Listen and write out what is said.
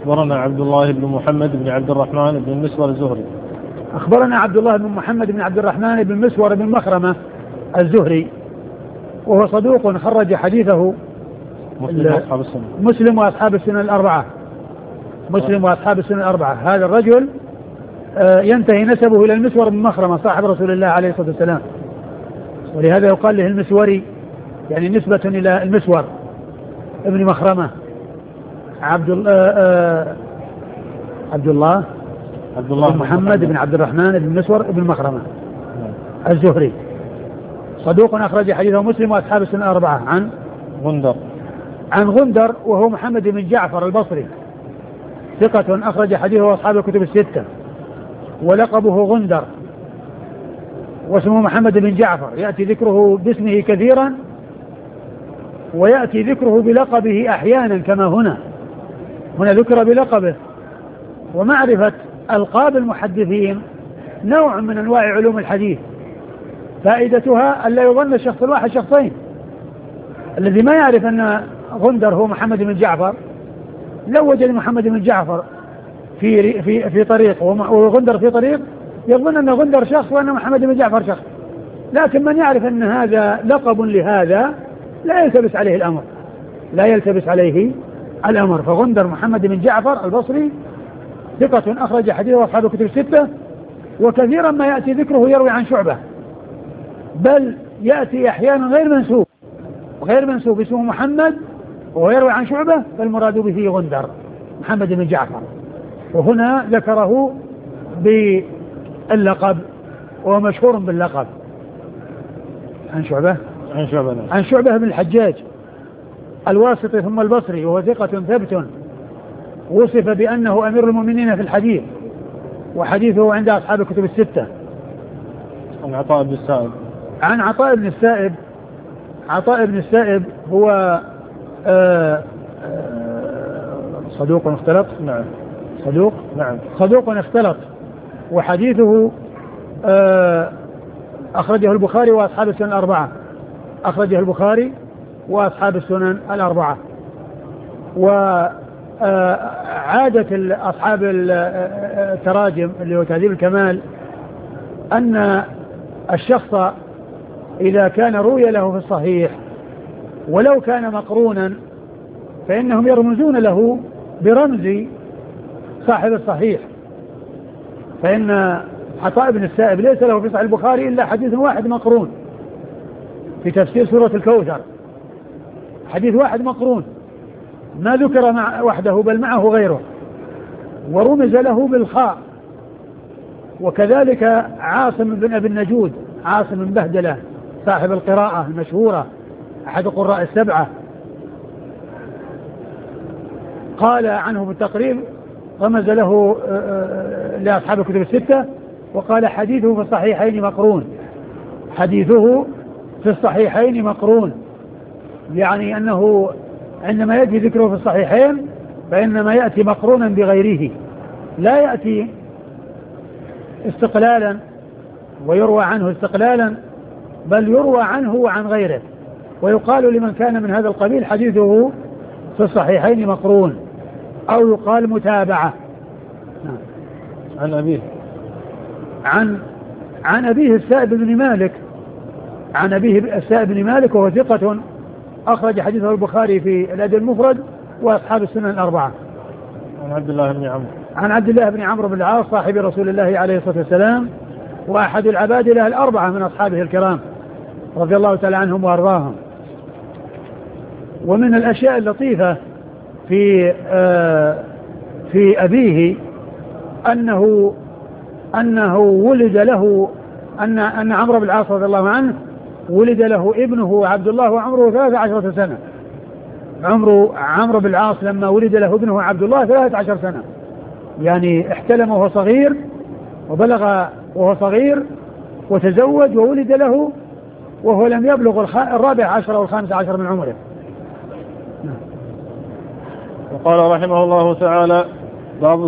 أخبرنا عبد الله بن محمد بن عبد الرحمن بن المسور الزهري. أخبرنا عبد الله بن محمد بن عبد الرحمن بن المسور بن مخرمة الزهري، وهو صدوق خرج حديثه مسلم وأصحاب السنن الأربعة. مسلم وأصحاب السنن الأربعة. هذا الرجل ينتهي نسبه إلى المسور بن مخرمة صاحب رسول الله عليه الصلاة والسلام، ولهذا يقال له المسوري، يعني نسبة إلى المسور ابن مخرمة. عبد الله بن محمد بن عبد الرحمن بن مسور بن مخرمة الزهري، صدوق أخرج حديثه مسلم وأصحاب السنن الأربعة. عن غندر وهو محمد بن جعفر البصري، ثقة أخرج حديثه أصحاب الكتب الستة، ولقبه غندر، واسمه محمد بن جعفر. يأتي ذكره باسمه كثيرا، ويأتي ذكره بلقبه أحيانا، كما هنا ذكر بلقبه. ومعرفة ألقاب المحدثين نوع من أنواع علوم الحديث، فائدتها ألا يظن الشخص الواحد شخصين. الذي ما يعرف أن غندر هو محمد بن جعفر، لو وجد محمد بن جعفر في طريق وغندر في طريق، يظن أن غندر شخص وأن محمد بن جعفر شخص. لكن من يعرف أن هذا لقب لهذا لا يلتبس عليه الأمر. فغندر محمد بن جعفر البصري ثقة أخرج حديثه أصحاب الكتب الستة، وكثيرا ما يأتي ذكره يروي عن شعبة، بل يأتي أحيانا غير منسوب اسمه محمد ويروي عن شعبة، فالمراد به غندر محمد بن جعفر. وهنا ذكره باللقب، وهو مشهور باللقب. عن شعبة بن الحجاج الواسطي ثم البصري، وهو ثقة ثبت، وصف بأنه أمير المؤمنين في الحديث، وحديثه عند أصحاب الكتب الستة. عن عطاء بن السائب هو صدوق اختلط. صدوق اختلط، وحديثه أخرجه البخاري وأصحاب السنن الأربعة. وعادة أصحاب التراجم اللي هو تهذيب الكمال أن الشخص إذا كان روي له في الصحيح ولو كان مقرونا، فإنهم يرمزون له برمز صاحب الصحيح. فإن عطاء بن السائب ليس له في صحيح البخاري إلا حديث واحد مقرون في تفسير سورة الكوثر، حديث واحد مقرون ما ذكر وحده بل معه غيره، ورمز له بالخاء. وكذلك عاصم بن أبي النجود، عاصم بن بهدلة صاحب القراءة المشهورة أحد قراء السبعة، قال عنه بالتقريب، رمز له لأصحاب الكتب الستة، وقال حديثه في الصحيحين مقرون. يعني أنه عندما يأتي ذكره في الصحيحين فإنما يأتي مقرونا بغيره، لا يأتي استقلالا ويروى عنه استقلالا، بل يروى عنه وعن غيره. ويقال لمن كان من هذا القبيل حديثه في الصحيحين مقرون، أو يقال متابعة. عن أبيه السائب بن مالك، وهو ثقة أخرج حديثه البخاري في الأدب المفرد وأصحاب السنن الأربعة. عن عبد الله بن عمرو بن العاص صاحب رسول الله عليه الصلاة والسلام، وأحد العبادلة الأربعة من أصحابه الكرام رضي الله تعالى عنهم وأرضاهم. ومن الأشياء اللطيفة في أبيه أنه ولد له أن عمرو بن العاص رضي الله عنه ولد له ابنه عبد الله وعمره 13 سنة. عمرو بن العاص لما ولد له ابنه عبد الله 13 سنة، يعني احتلم وهو صغير، وبلغ وهو صغير، وتزوج وولد له وهو لم يبلغ 14 أو 15 من عمره. وقال رحمه الله تعالى: باب